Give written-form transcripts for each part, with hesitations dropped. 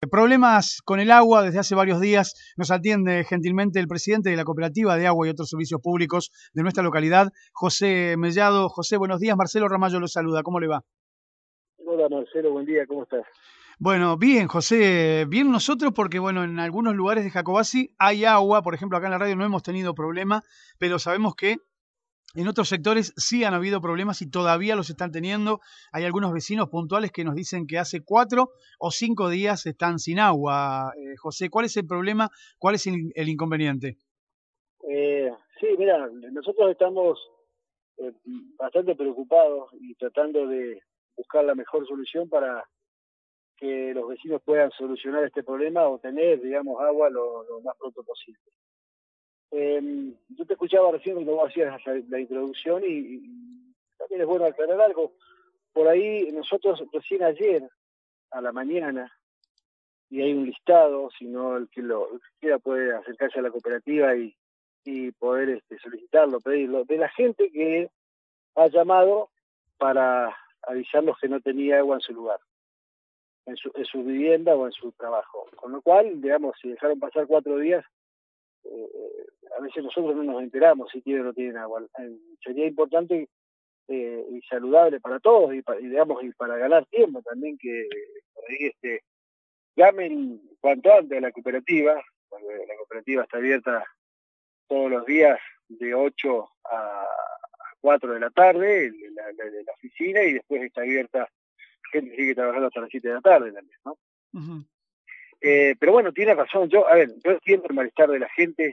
Problemas con el agua desde hace varios días. Nos atiende gentilmente el presidente de la Cooperativa de Agua y otros Servicios Públicos de nuestra localidad, José Mellado. José, buenos días. Marcelo Ramallo lo saluda. ¿Cómo le va? Hola Marcelo, buen día, ¿cómo estás? Bueno, bien, José, bien nosotros porque, bueno, en algunos lugares de Jacobasi hay agua. Por ejemplo, acá en la radio no hemos tenido problema, pero sabemos que en otros sectores sí han habido problemas y todavía los están teniendo. Hay algunos vecinos puntuales que nos dicen que hace 4 o 5 días están sin agua. José, ¿cuál es el problema? ¿Cuál es el inconveniente? Sí, mira, nosotros estamos eh, bastante preocupados y tratando de buscar la mejor solución para que los vecinos puedan solucionar este problema o tener, digamos, agua lo más pronto posible. Yo te escuchaba recién cuando vos hacías la introducción y también es bueno aclarar algo. Por ahí nosotros recién ayer a la mañana, y hay un listado, si no el que el que quiera puede acercarse a la cooperativa y poder solicitarlo, pedirlo, de la gente que ha llamado para avisarnos que no tenía agua en su lugar, en su vivienda o en su trabajo. Con lo cual, digamos, si dejaron pasar 4 días, a veces nosotros no nos enteramos si tienen o no tienen agua. Sería importante y saludable para todos digamos, y para ganar tiempo también que por ahí llamen cuanto antes a la cooperativa, porque la cooperativa está abierta todos los días de 8 a 4 de la tarde, de la oficina, y después está abierta, gente sigue trabajando hasta las 7 de la tarde también, ¿no? Uh-huh. Pero bueno, tiene razón, yo entiendo el malestar de la gente,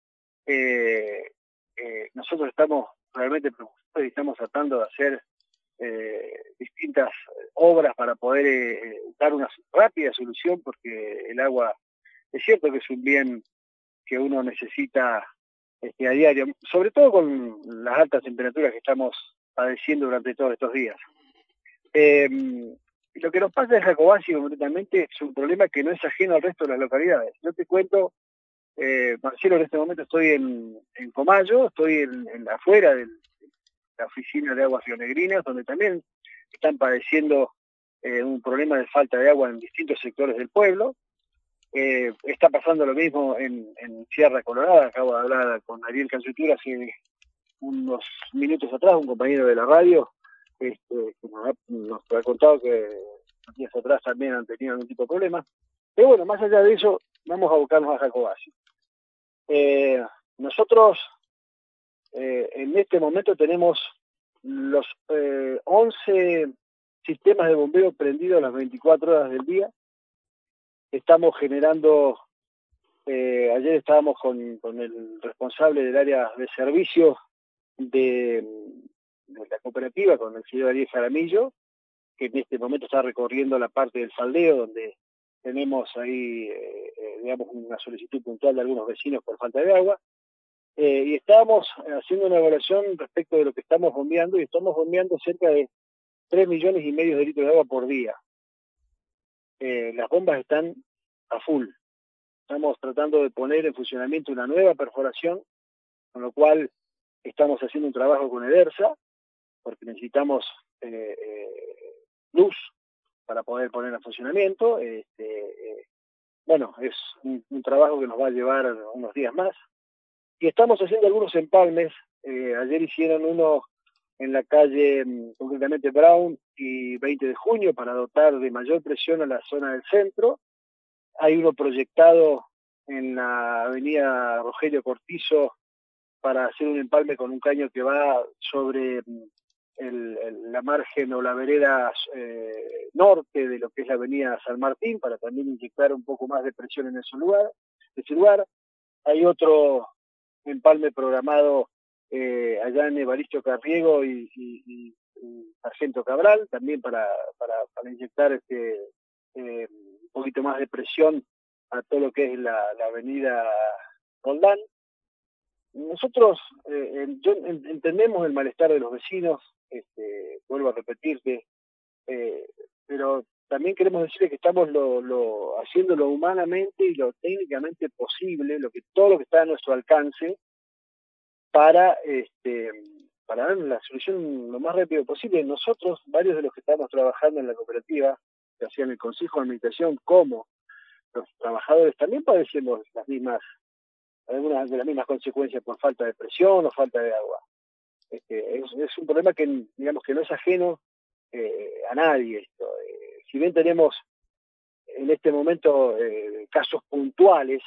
nosotros estamos realmente preocupados y estamos tratando de hacer distintas obras para poder dar una rápida solución, porque el agua es cierto que es un bien que uno necesita a diario, sobre todo con las altas temperaturas que estamos padeciendo durante todos estos días. Lo que nos pasa en Jacobasi concretamente es un problema que no es ajeno al resto de las localidades. Yo te cuento, Marcelo, en este momento estoy en Comayo, estoy afuera de la oficina de aguas rionegrinas, donde también están padeciendo un problema de falta de agua en distintos sectores del pueblo. Está pasando lo mismo en Sierra Colorada. Acabo de hablar con Ariel Cansutura hace unos minutos atrás, un compañero de la radio, que nos ha contado que días atrás también han tenido algún tipo de problema. Pero bueno, más allá de eso, vamos a buscarnos a Jacobasi. Nosotros en este momento tenemos los 11 sistemas de bombeo prendidos las 24 horas del día. Estamos generando, ayer estábamos con el responsable del área de servicios de la cooperativa, con el señor Ariel Jaramillo, que en este momento está recorriendo la parte del faldeo, donde tenemos ahí, digamos, una solicitud puntual de algunos vecinos por falta de agua. Y estábamos haciendo una evaluación respecto de lo que estamos bombeando, y estamos bombeando cerca de 3,5 millones de litros de agua por día. Las bombas están a full. Estamos tratando de poner en funcionamiento una nueva perforación, con lo cual estamos haciendo un trabajo con EDERSA, porque necesitamos luz para poder poner en funcionamiento. Bueno, es un trabajo que nos va a llevar unos días más. Y estamos haciendo algunos empalmes. Ayer hicieron uno en la calle, concretamente Brown y 20 de junio, para dotar de mayor presión a la zona del centro. Hay uno proyectado en la avenida Rogelio Cortizo para hacer un empalme con un caño que va sobre la margen o la vereda norte de lo que es la avenida San Martín, para también inyectar un poco más de presión en ese lugar. Hay otro empalme programado allá en Evaristo Carriego y Sargento Cabral, también para inyectar un poquito más de presión a todo lo que es la avenida Roldán. Nosotros entendemos el malestar de los vecinos, vuelvo a repetirte, pero también queremos decirles que estamos haciéndolo humanamente y lo técnicamente posible, todo lo que está a nuestro alcance, para dar la solución lo más rápido posible. Nosotros, varios de los que estamos trabajando en la cooperativa, que hacían el Consejo de Administración como los trabajadores también padecemos algunas de las mismas consecuencias por falta de presión o falta de agua. Es un problema que, digamos, que no es ajeno a nadie esto. Si bien tenemos en este momento casos puntuales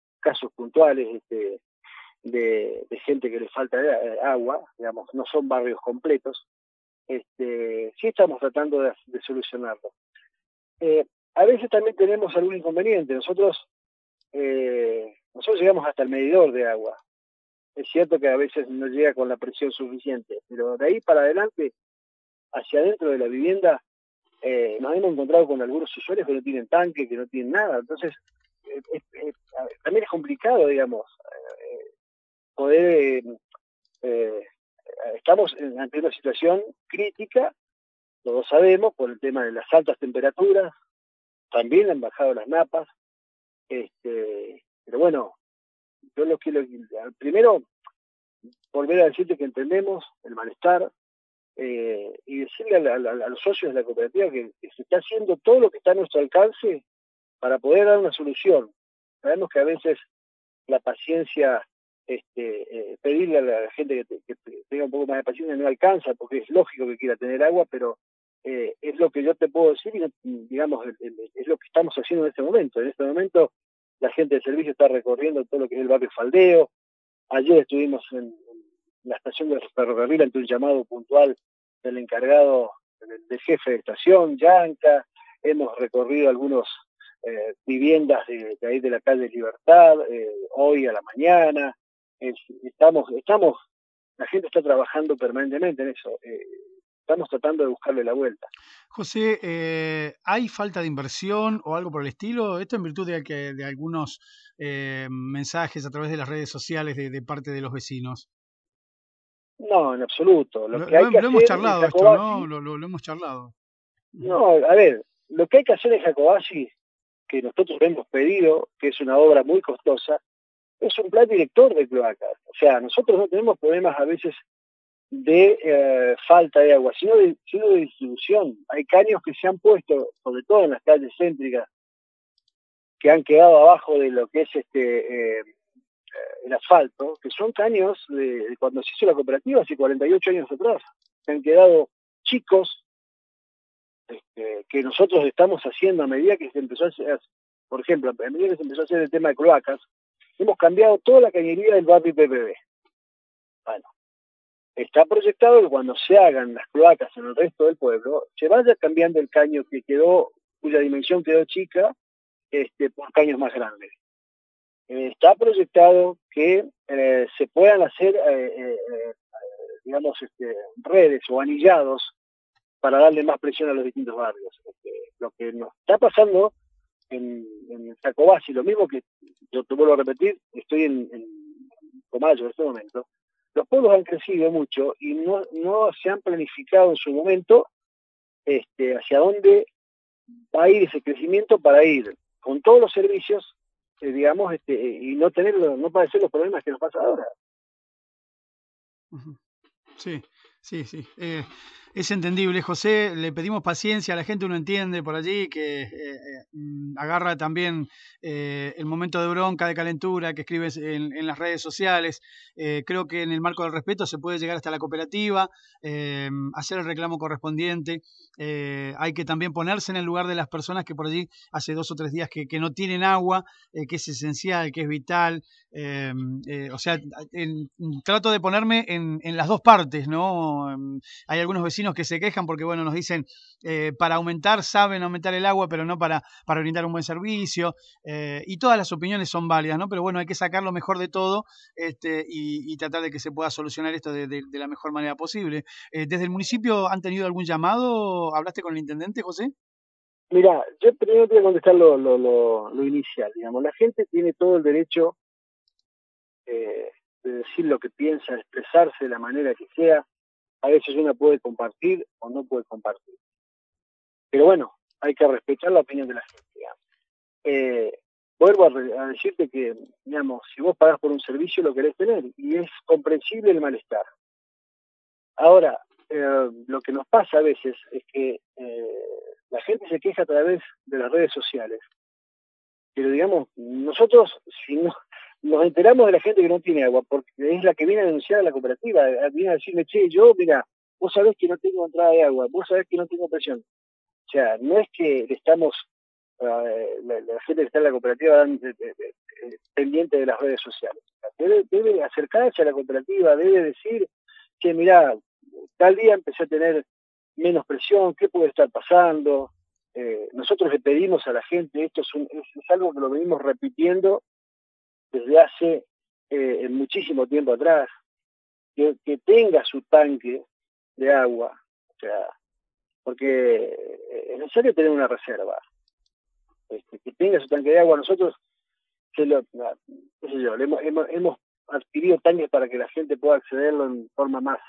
de gente que le falta agua, digamos, no son barrios completos, sí estamos tratando de solucionarlo. A veces también tenemos algún inconveniente. Nosotros llegamos hasta el medidor de agua. Es cierto que a veces no llega con la presión suficiente, pero de ahí para adelante, hacia adentro de la vivienda, nos hemos encontrado con algunos usuarios que no tienen tanque, que no tienen nada. Entonces, también es complicado, digamos, poder... estamos ante una situación crítica, todos sabemos, por el tema de las altas temperaturas, también han bajado las napas, pero bueno, yo lo quiero, primero, volver a decirte que entendemos el malestar y decirle a los socios de la cooperativa que se está haciendo todo lo que está a nuestro alcance para poder dar una solución. Sabemos que a veces la paciencia, pedirle a la gente que tenga un poco más de paciencia no alcanza, porque es lógico que quiera tener agua, pero es lo que yo te puedo decir y digamos, es lo que estamos haciendo en este momento. En este momento la gente del servicio está recorriendo todo lo que es el barrio Faldeo. Ayer estuvimos en la estación del ferrocarril ante un llamado puntual del encargado, del jefe de estación, Yanca. Hemos recorrido algunas viviendas de ahí de la calle Libertad, hoy a la mañana. La gente está trabajando permanentemente en eso. Estamos tratando de buscarle la vuelta. José, ¿hay falta de inversión o algo por el estilo? Esto en virtud de algunos mensajes a través de las redes sociales de parte de los vecinos. No, en absoluto. Lo hemos charlado esto, ¿no? Lo hemos charlado. No, a ver, lo que hay que hacer en Jacobasi, que nosotros hemos pedido, que es una obra muy costosa, es un plan director de cloacas. O sea, nosotros no tenemos problemas a veces de falta de agua, sino de distribución. Hay caños que se han puesto, sobre todo en las calles céntricas, que han quedado abajo de lo que es el asfalto, que son caños de cuando se hizo la cooperativa hace 48 años atrás. Se han quedado chicos que nosotros estamos haciendo a medida que se empezó a hacer, por ejemplo, a medida que se empezó a hacer el tema de cloacas, hemos cambiado toda la cañería del barrio PPB. Bueno, está proyectado que cuando se hagan las cloacas en el resto del pueblo, se vaya cambiando el caño que quedó, cuya dimensión quedó chica, por caños más grandes. Está proyectado que se puedan hacer, digamos, redes o anillados para darle más presión a los distintos barrios. Lo que nos está pasando en Jacobasi, lo mismo que yo te vuelvo a repetir, estoy en Comayo en este momento, los pueblos han crecido mucho y no se han planificado en su momento hacia dónde va a ir ese crecimiento para ir con todos los servicios, digamos, y no padecer los problemas que nos pasa ahora. Sí, sí, sí. Es entendible, José. Le pedimos paciencia a la gente, uno entiende por allí que agarra también el momento de bronca, de calentura que escribes en las redes sociales. Creo que en el marco del respeto se puede llegar hasta la cooperativa, hacer el reclamo correspondiente. Hay que también ponerse en el lugar de las personas que por allí hace 2 o 3 días que no tienen agua, que es esencial, que es vital. O sea, trato de ponerme en las dos partes, ¿no? Hay algunos vecinos que se quejan porque, bueno, nos dicen, para aumentar, saben aumentar el agua, pero no para brindar un buen servicio, y todas las opiniones son válidas, ¿no? Pero bueno, hay que sacar lo mejor de todo y tratar de que se pueda solucionar esto de la mejor manera posible. ¿Desde el municipio han tenido algún llamado? ¿Hablaste con el intendente, José? Mira, yo primero voy a contestar lo inicial, digamos. La gente tiene todo el derecho de decir lo que piensa, expresarse de la manera que sea. A veces uno puede compartir o no puede compartir. Pero bueno, hay que respetar la opinión de la gente. Vuelvo a decirte que, digamos, si vos pagás por un servicio lo querés tener y es comprensible el malestar. Ahora, lo que nos pasa a veces es que la gente se queja a través de las redes sociales, pero digamos, nosotros, si no nos enteramos de la gente que no tiene agua, porque es la que viene a denunciar a la cooperativa, viene a decirle, che, yo, mira, vos sabés que no tengo entrada de agua, vos sabés que no tengo presión. O sea, no es que le estamos, la gente que está en la cooperativa pendiente de las redes sociales. Debe acercarse a la cooperativa, debe decir que, mira, tal día empecé a tener menos presión, ¿qué puede estar pasando? Nosotros le pedimos a la gente, esto es algo que lo venimos repitiendo desde hace muchísimo tiempo atrás, que tenga su tanque de agua, o sea, porque es necesario tener una reserva, que tenga su tanque de agua. Nosotros, hemos adquirido tanques para que la gente pueda accederlo en forma más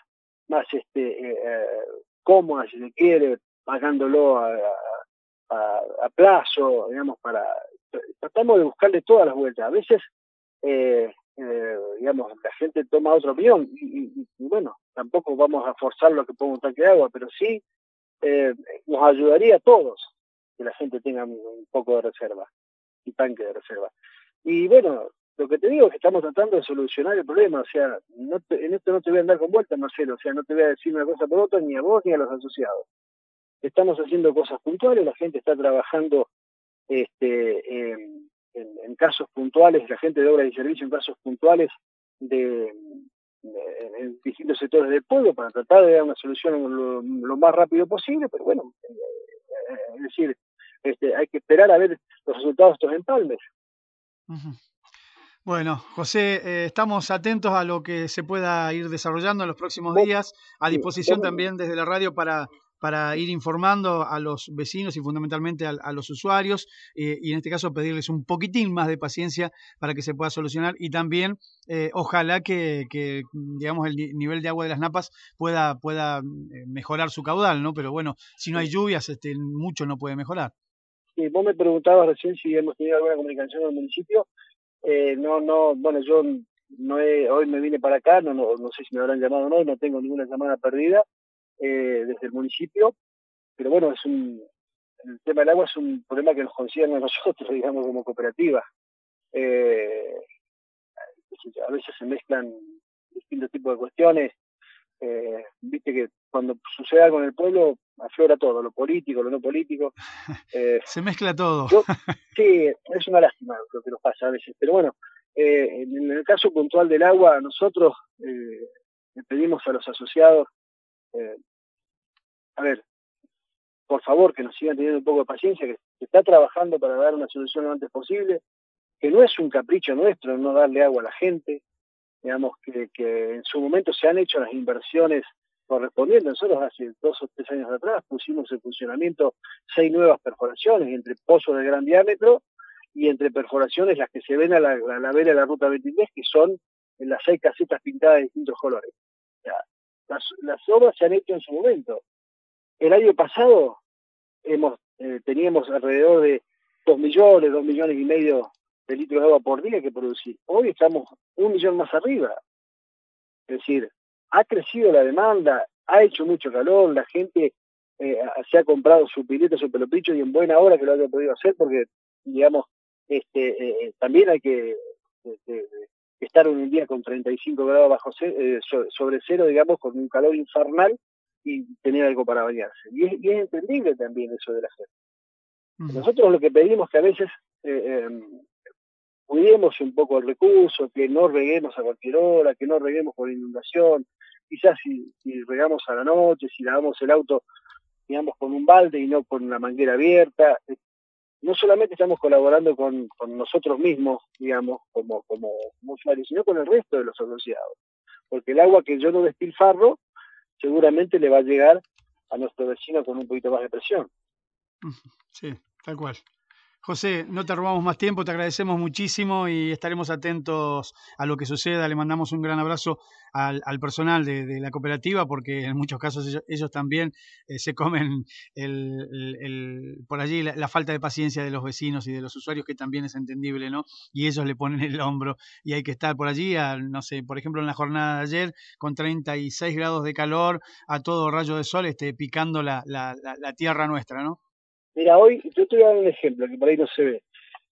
cómoda, si se quiere, pagándolo a plazo, digamos, tratamos de buscarle todas las vueltas. A veces, digamos, la gente toma otra opinión y bueno, tampoco vamos a forzarlo a que ponga un tanque de agua, pero sí nos ayudaría a todos que la gente tenga un poco de reserva, un tanque de reserva. Y bueno, lo que te digo es que estamos tratando de solucionar el problema, o sea, en esto no te voy a andar con vueltas, Marcelo, o sea, no te voy a decir una cosa por otra, ni a vos ni a los asociados. Estamos haciendo cosas puntuales, la gente está trabajando en casos puntuales, la gente de obra y servicio en casos puntuales en distintos sectores del pueblo para tratar de dar una solución lo más rápido posible, pero bueno, es decir, hay que esperar a ver los resultados de estos empalmes. Uh-huh. Bueno, José, estamos atentos a lo que se pueda ir desarrollando en los próximos días, a disposición también desde la radio para ir informando a los vecinos y fundamentalmente a los usuarios y en este caso pedirles un poquitín más de paciencia para que se pueda solucionar y también ojalá que digamos el nivel de agua de las napas pueda mejorar su caudal, ¿no? Pero bueno, si no hay lluvias, mucho no puede mejorar. Sí, vos me preguntabas recién si hemos tenido alguna comunicación con el municipio. Bueno, yo hoy me vine para acá, no sé si me habrán llamado o no, no tengo ninguna llamada perdida desde el municipio, pero bueno, el tema del agua es un problema que nos concierne a nosotros, digamos, como cooperativa. A veces se mezclan distintos tipos de cuestiones. Viste que cuando sucede algo en el pueblo aflora todo, lo político, lo no político. Se mezcla todo. Sí, es una lástima lo que nos pasa a veces, pero bueno, en el caso puntual del agua, nosotros le pedimos a los asociados, a ver, por favor, que nos sigan teniendo un poco de paciencia, que se está trabajando para dar una solución lo antes posible, que no es un capricho nuestro no darle agua a la gente, digamos que en su momento se han hecho las inversiones correspondientes. Nosotros hace 2 o 3 años atrás pusimos en funcionamiento 6 nuevas perforaciones entre pozos de gran diámetro y entre perforaciones las que se ven a la vera de la ruta 23, que son en las 6 casetas pintadas de distintos colores. O sea, las obras se han hecho en su momento. El año pasado teníamos alrededor de 2 millones y medio de litros de agua por día que producir. Hoy estamos 1 millón más arriba. Es decir, ha crecido la demanda, ha hecho mucho calor, la gente se ha comprado su pileta, su pelopicho y en buena hora que lo haya podido hacer porque, digamos, también hay que estar un día con 35 grados sobre cero, digamos, con un calor infernal y tener algo para bañarse. Y es entendible también eso de la gente. Nosotros lo que pedimos que a veces cuidemos un poco el recurso, que no reguemos a cualquier hora, que no reguemos por inundación, quizás si regamos a la noche, si lavamos el auto, digamos, con un balde y no con una manguera abierta. No solamente estamos colaborando con nosotros mismos, digamos, como usuarios, sino con el resto de los asociados. Porque el agua que yo no despilfarro, seguramente le va a llegar a nuestro vecino con un poquito más de presión. Sí, tal cual. José, no te robamos más tiempo, te agradecemos muchísimo y estaremos atentos a lo que suceda. Le mandamos un gran abrazo al personal de la cooperativa porque en muchos casos ellos también se comen por allí la falta de paciencia de los vecinos y de los usuarios, que también es entendible, ¿no? Y ellos le ponen el hombro y hay que estar por allí, no sé, por ejemplo en la jornada de ayer con 36 grados de calor a todo rayo de sol picando la tierra nuestra, ¿no? Mira, hoy yo te voy a dar un ejemplo que por ahí no se ve.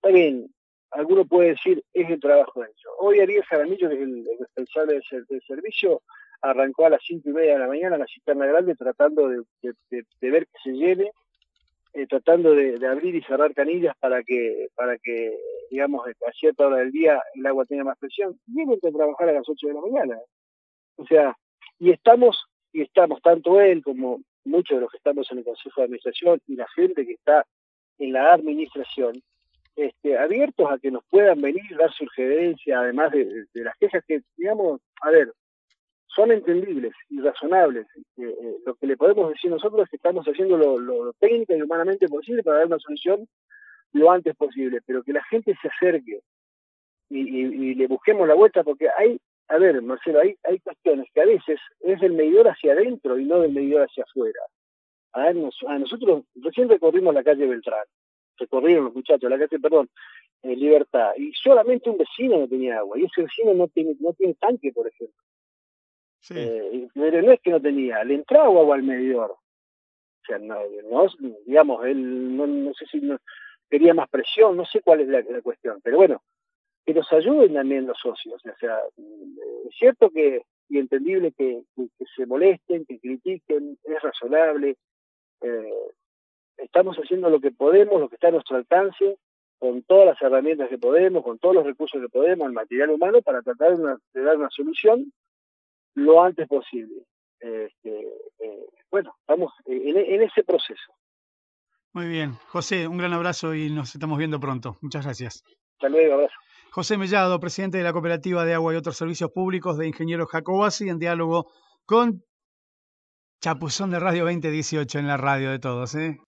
Está bien, alguno puede decir, es el trabajo de ellos. Hoy Ariel Jaramillo, que es el responsable del servicio, arrancó a las 5:30 de la mañana en la cisterna grande tratando de ver que se llene, tratando de abrir y cerrar canillas para que digamos, a cierta hora del día el agua tenga más presión. Vienen a trabajar a las 8 de la mañana. O sea, y estamos, tanto él como muchos de los que estamos en el Consejo de Administración y la gente que está en la administración, abiertos a que nos puedan venir, dar sugerencias, además de las quejas que, digamos, a ver, son entendibles y razonables. Lo que le podemos decir nosotros es que estamos haciendo lo técnica y humanamente posible para dar una solución lo antes posible, pero que la gente se acerque y le busquemos la vuelta, porque a ver, Marcelo, hay cuestiones que a veces es del medidor hacia adentro y no del medidor hacia afuera. A nosotros recién recorrimos la calle Beltrán, recorrieron los muchachos, la calle, perdón, Libertad, y solamente un vecino no tenía agua, y ese vecino no tiene tanque, por ejemplo. Sí. Pero no es que no tenía, le entraba agua al medidor. O sea, no digamos, él no sé si quería más presión, no sé cuál es la cuestión, pero bueno, que nos ayuden también los socios. O sea, es cierto y entendible que se molesten, que critiquen, es razonable. Estamos haciendo lo que podemos, lo que está a nuestro alcance, con todas las herramientas que podemos, con todos los recursos que podemos, el material humano, para tratar de dar una solución lo antes posible. Bueno, estamos en ese proceso. Muy bien. José, un gran abrazo y nos estamos viendo pronto. Muchas gracias. Hasta luego, abrazo. José Mellado, presidente de la Cooperativa de Agua y otros Servicios Públicos de Ingenieros Jacobasi, en diálogo con Chapuzón de Radio 2018 en la radio de todos, ¿eh?